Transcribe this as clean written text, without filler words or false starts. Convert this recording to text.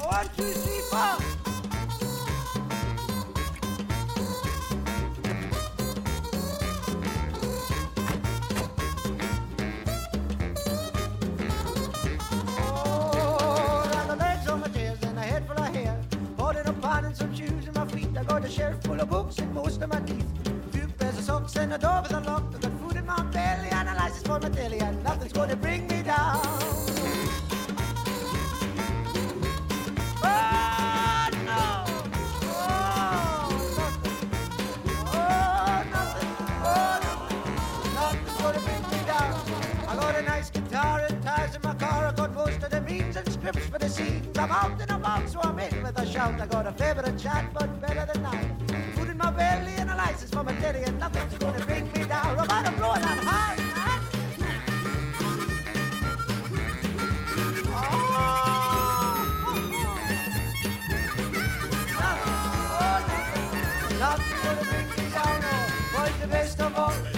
One, two, three, four. Oh, got the legs on my tails and a head full of hair. Holding a pan and some shoes in my feet. I got a shelf full of books and most of my teeth. Few pairs of socks and a door with a lock. I got food in my belly and a license for my telly, and nothing's gonna bring me down. Oh no! Oh, nothing! Oh, nothing! Oh, nothing! Nothing's gonna bring me down. I got a nice guitar and tires in my car. I got most of the means and scripts for the scenes. I'm out and about, so I'm in with a shout. I got a favorite chat, but better than none. Food in my belly and a license for my daddy, and nothing's gonna bring me down. I'm out of blowing on high, man. Nothing's gonna bring me down. Oh, boys, the best of all.